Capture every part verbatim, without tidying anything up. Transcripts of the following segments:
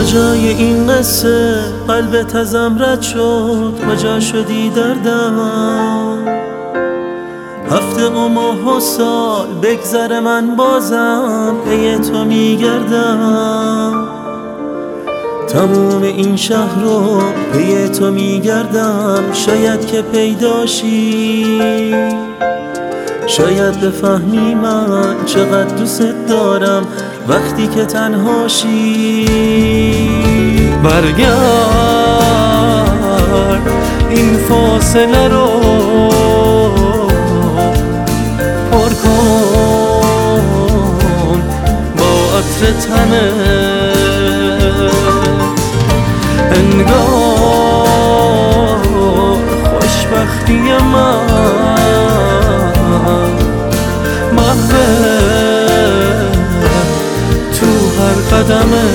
کجای این قصه قلبت ازم رد شد؟ کجا شدی دردم؟ هفته و ماه و سال بگذره من بازم پی تو میگردم. تموم این شهر رو پی تو میگردم، شاید که پیداشی، شاید بفهمی من چقدر دوست دارم وقتی که تنهاشی. برگرد این فاصله رو پر کن با عطر تنت، انگار خوشبختی من محوه تو هر قدمه.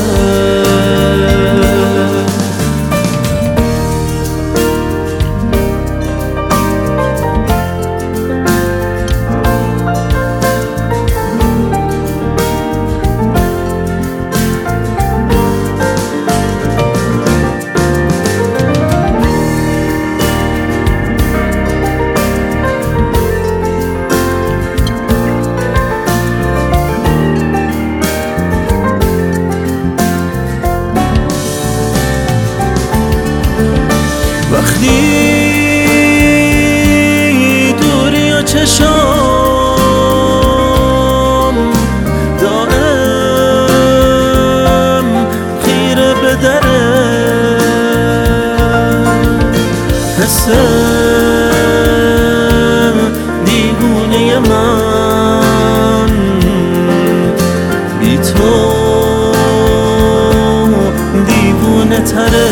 وقتی دوری و چشام دائم خیره به دره، حس دیوونه من بی تو دیوونه تره.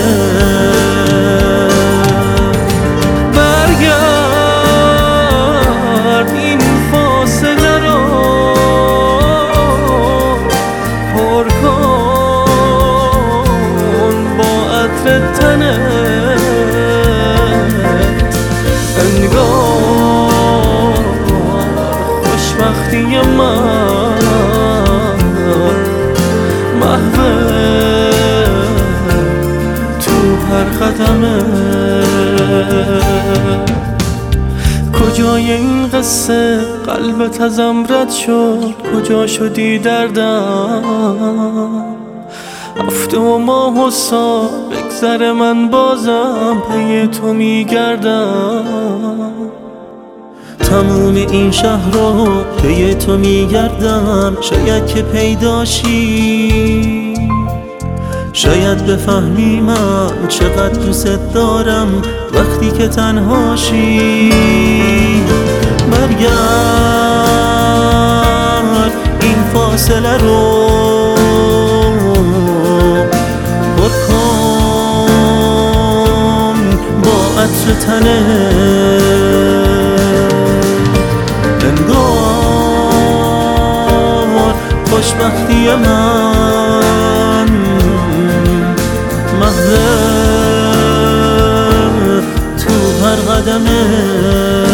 انگار خوشبختی من محوه تو هر قدمه. کجای این قصه قلبت ازم رد شد؟ کجا شدی دردم؟ هفته و ماه و سال بگذره من بازم پی تو میگردم. تموم این شهر رو پی تو میگردم، شاید که پیداشی، شاید بفهمی من چقدر دوست دارم وقتی که تنهاشی. برگرد این فاصله رو پر کن با عطر تنت، انگار خوشبختی من محوه تو هر قدمه.